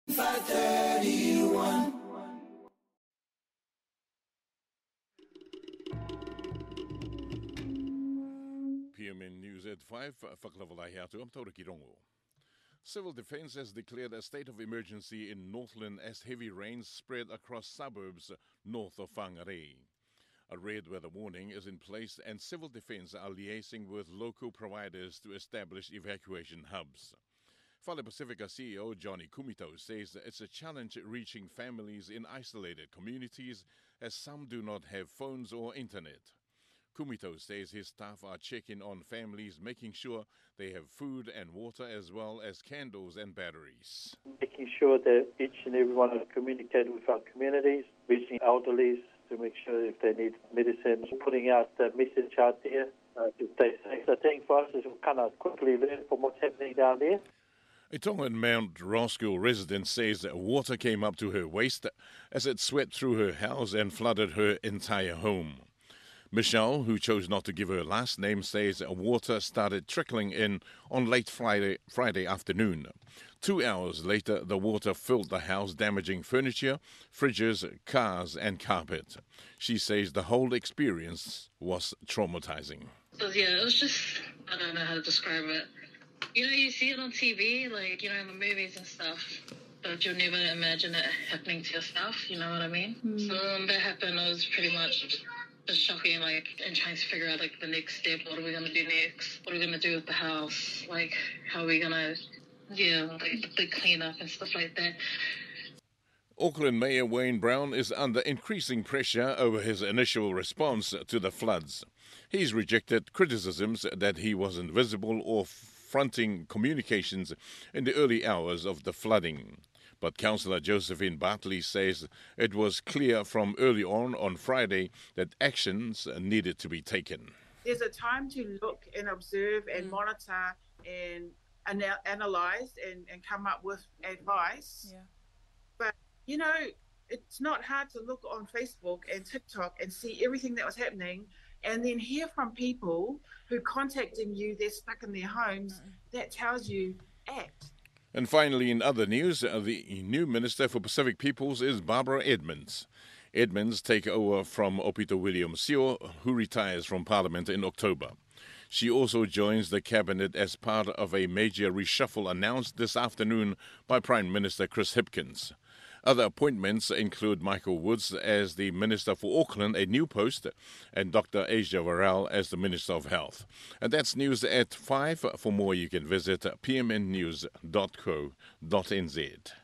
531. PMN News at 5, whakalawalai atu, I'm Tauraki Rongo. Civil Defence has declared a state of emergency in Northland as heavy rains spread across suburbs north of Whangarei. A red weather warning is in place and Civil Defence are liaising with local providers to establish evacuation hubs. Fale Pacifica CEO Johnny Kumito says that it's a challenge reaching families in isolated communities as some do not have phones or internet. Kumito says his staff are checking on families, making sure they have food and water as well as candles and batteries. Making sure that each and every one of us communicate with our communities, reaching elderlies to make sure if they need medicine, putting out the message out there to stay safe. The thing for us is we kind of quickly learn from what's happening down there. A Tongan Mount Roskill resident says that water came up to her waist as it swept through her house and flooded her entire home. Michelle, who chose not to give her last name, says water started trickling in on late Friday afternoon. 2 hours later, the water filled the house, damaging furniture, fridges, cars and carpet. She says the whole experience was traumatizing. So yeah, it was just, I don't know how to describe it. You know, you see it on TV, like, you know, in the movies and stuff, but you'll never imagine it happening to yourself, you know what I mean? So when that happened, it was pretty much just shocking, like, and trying to figure out, like, the next step. What are we going to do next? What are we going to do with the house? Like, how are we going to, like, the cleanup and stuff like that. Auckland Mayor Wayne Brown is under increasing pressure over his initial response to the floods. He's rejected criticisms that he wasn't visible or fronting communications in the early hours of the flooding. But Councillor Josephine Bartley says it was clear from early on Friday that actions needed to be taken. There's a time to look and observe and monitor and analyse and come up with advice. Yeah. But, you know, it's not hard to look on Facebook and TikTok and see everything that was happening and then hear from people who contacting you, they're stuck in their homes. That tells you act. And finally, in other news, the new Minister for Pacific Peoples is Barbara Edmonds. Edmonds take over from Opito Williams-Sio, who retires from Parliament in October. She also joins the Cabinet as part of a major reshuffle announced this afternoon by Prime Minister Chris Hipkins. Other appointments include Michael Woods as the Minister for Auckland, a new post, and Dr. Asia Varel as the Minister of Health. And that's news at 5. For more, you can visit pmnnews.co.nz.